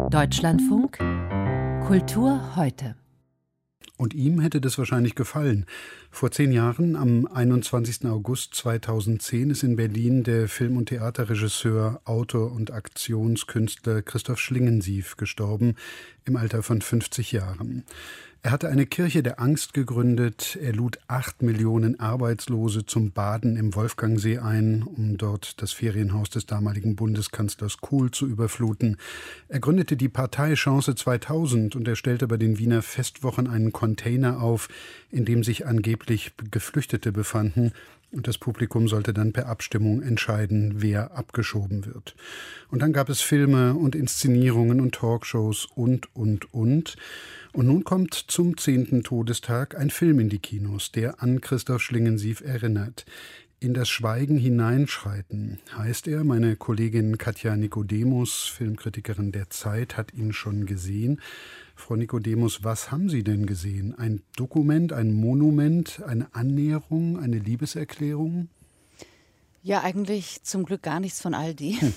Deutschlandfunk Kultur heute. Und ihm hätte das wahrscheinlich gefallen. Vor 10 Jahren, am 21. August 2010, ist in Berlin der Film- und Theaterregisseur, Autor und Aktionskünstler Christoph Schlingensief gestorben, im Alter von 50 Jahren. Er hatte eine Kirche der Angst gegründet. Er lud 8 Millionen Arbeitslose zum Baden im Wolfgangsee ein, um dort das Ferienhaus des damaligen Bundeskanzlers Kohl zu überfluten. Er gründete die Partei Chance 2000 und er stellte bei den Wiener Festwochen einen Container auf, in dem sich angeblich Geflüchtete befanden. Und das Publikum sollte dann per Abstimmung entscheiden, wer abgeschoben wird. Und dann gab es Filme und Inszenierungen und Talkshows und. Und nun kommt zum 10. Todestag ein Film in die Kinos, der an Christoph Schlingensief erinnert. In das Schweigen hineinschreiten heißt er. Meine Kollegin Katja Nicodemus, Filmkritikerin der Zeit, hat ihn schon gesehen. Frau Nicodemus, was haben Sie denn gesehen? Ein Dokument, ein Monument, eine Annäherung, eine Liebeserklärung? Ja, eigentlich zum Glück gar nichts von all dem,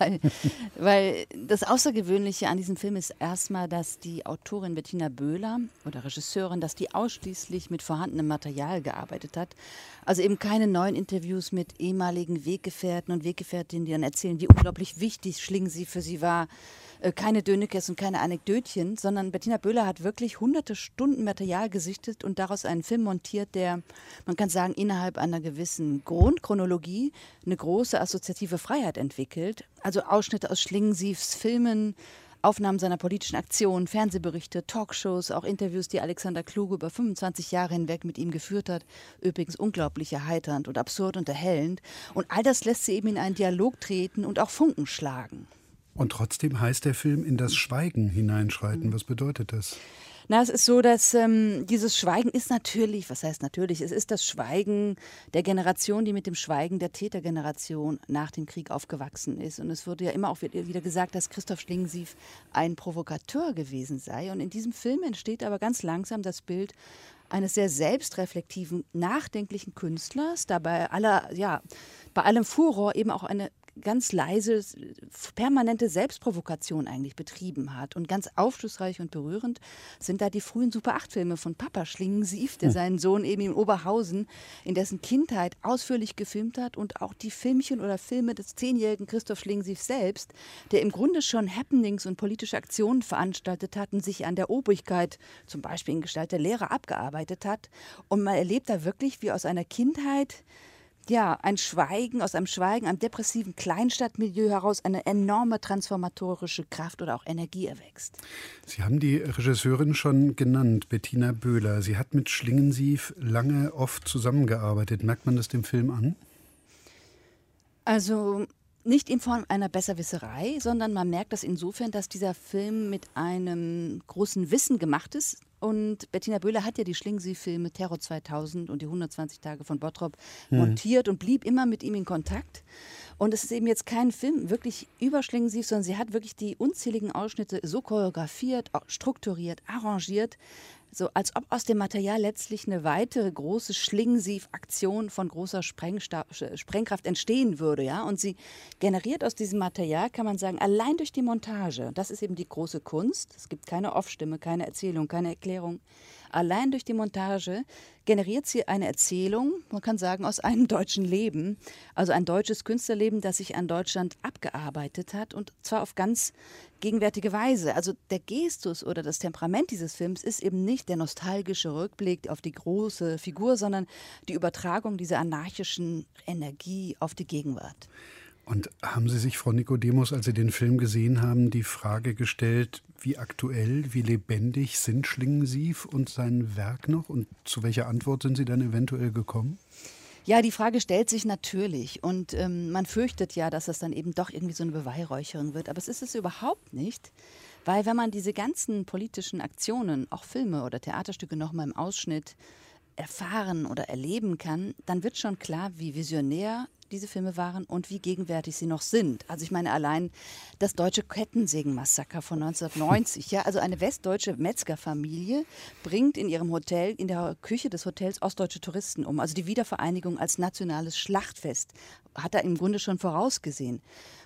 weil das Außergewöhnliche an diesem Film ist erstmal, dass die Autorin Bettina Böhler oder Regisseurin, dass die ausschließlich mit vorhandenem Material gearbeitet hat. Also eben keine neuen Interviews mit ehemaligen Weggefährten und Weggefährtinnen, die dann erzählen, wie unglaublich wichtig Schlingensief für sie war. Keine Dönekes und keine Anekdötchen, sondern Bettina Böhler hat wirklich hunderte Stunden Material gesichtet und daraus einen Film montiert, der, man kann sagen, innerhalb einer gewissen Grundchronologie eine große assoziative Freiheit entwickelt. Also Ausschnitte aus Schlingensiefs Filmen, Aufnahmen seiner politischen Aktionen, Fernsehberichte, Talkshows, auch Interviews, die Alexander Kluge über 25 Jahre hinweg mit ihm geführt hat. Übrigens unglaublich erheiternd und absurd und erhellend. Und all das lässt sie eben in einen Dialog treten und auch Funken schlagen. Und trotzdem heißt der Film in das Schweigen hineinschreiten. Was bedeutet das? Na, es ist so, dass dieses Schweigen ist natürlich, was heißt natürlich, es ist das Schweigen der Generation, die mit dem Schweigen der Tätergeneration nach dem Krieg aufgewachsen ist. Und es wurde ja immer auch wieder gesagt, dass Christoph Schlingensief ein Provokateur gewesen sei. Und in diesem Film entsteht aber ganz langsam das Bild eines sehr selbstreflektiven, nachdenklichen Künstlers, da bei allem Furor eben auch eine ganz leise, permanente Selbstprovokation eigentlich betrieben hat. Und ganz aufschlussreich und berührend sind da die frühen Super-8-Filme von Papa Schlingensief, der seinen Sohn eben in Oberhausen in dessen Kindheit ausführlich gefilmt hat, und auch die Filmchen oder Filme des 10-jährigen Christoph Schlingensief selbst, der im Grunde schon Happenings und politische Aktionen veranstaltet hat und sich an der Obrigkeit, zum Beispiel in Gestalt der Lehrer, abgearbeitet hat. Und man erlebt da wirklich, wie aus einer Kindheit aus einem Schweigen, einem depressiven Kleinstadtmilieu heraus eine enorme transformatorische Kraft oder auch Energie erwächst. Sie haben die Regisseurin schon genannt, Bettina Böhler. Sie hat mit Schlingensief lange, oft zusammengearbeitet. Merkt man das dem Film an? Also nicht in Form einer Besserwisserei, sondern man merkt das insofern, dass dieser Film mit einem großen Wissen gemacht ist. Und Bettina Böhler hat ja die Schlingensief-Filme Terror 2000 und die 120 Tage von Bottrop montiert und blieb immer mit ihm in Kontakt. Und es ist eben jetzt kein Film wirklich über Schlingensief, sondern sie hat wirklich die unzähligen Ausschnitte so choreografiert, strukturiert, arrangiert, so als ob aus dem Material letztlich eine weitere große Schlingensief-Aktion von großer Sprengkraft entstehen würde. Ja? Und sie generiert aus diesem Material, kann man sagen, allein durch die Montage, das ist eben die große Kunst, es gibt keine Off-Stimme, keine Erzählung, keine Erklärung, allein durch die Montage generiert sie eine Erzählung, man kann sagen, aus einem deutschen Leben, also ein deutsches Künstlerleben, das sich an Deutschland abgearbeitet hat, und zwar auf ganz gegenwärtige Weise. Also der Gestus oder das Temperament dieses Films ist eben nicht der nostalgische Rückblick auf die große Figur, sondern die Übertragung dieser anarchischen Energie auf die Gegenwart. Und haben Sie sich, Frau Nicodemus, als Sie den Film gesehen haben, die Frage gestellt, wie aktuell, wie lebendig sind Schlingensief und sein Werk noch? Und zu welcher Antwort sind Sie dann eventuell gekommen? Ja, die Frage stellt sich natürlich, und man fürchtet ja, dass das dann eben doch irgendwie so eine Beweihräucherung wird. Aber es ist es überhaupt nicht, weil wenn man diese ganzen politischen Aktionen, auch Filme oder Theaterstücke noch mal im Ausschnitt erfahren oder erleben kann, dann wird schon klar, wie visionär diese Filme waren und wie gegenwärtig sie noch sind. Also ich meine allein das deutsche Kettensägenmassaker von 1990. Ja, also eine westdeutsche Metzgerfamilie bringt in ihrem Hotel, in der Küche des Hotels, ostdeutsche Touristen um. Also die Wiedervereinigung als nationales Schlachtfest hat er im Grunde schon vorausgesehen.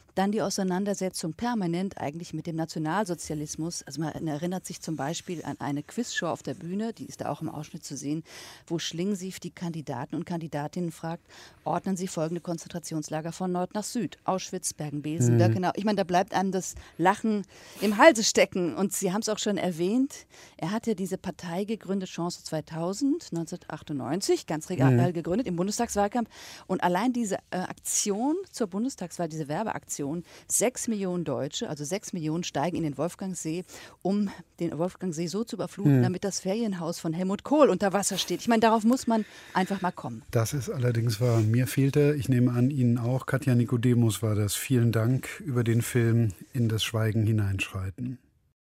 Dann die Auseinandersetzung permanent eigentlich mit dem Nationalsozialismus. Also man erinnert sich zum Beispiel an eine Quizshow auf der Bühne, die ist da auch im Ausschnitt zu sehen, wo Schlingensief die Kandidaten und Kandidatinnen fragt, ordnen Sie folgende Konzentrationslager von Nord nach Süd, Auschwitz, Bergen-Belsen, Birkenau. Ich meine, da bleibt einem das Lachen im Halse stecken. Und Sie haben es auch schon erwähnt, er hat ja diese Partei gegründet, Chance 2000, 1998, ganz real gegründet, im Bundestagswahlkampf. Und allein diese Aktion zur Bundestagswahl, diese Werbeaktion, 6 Millionen Deutsche, also 6 Millionen steigen in den Wolfgangsee, um den Wolfgangsee so zu überfluten, damit das Ferienhaus von Helmut Kohl unter Wasser steht. Ich meine, darauf muss man einfach mal kommen. Das ist allerdings wahr. Mir fehlte, ich nehme an, Ihnen auch, Katja Nikodemus war das. Vielen Dank über den Film In das Schweigen hineinschreiten.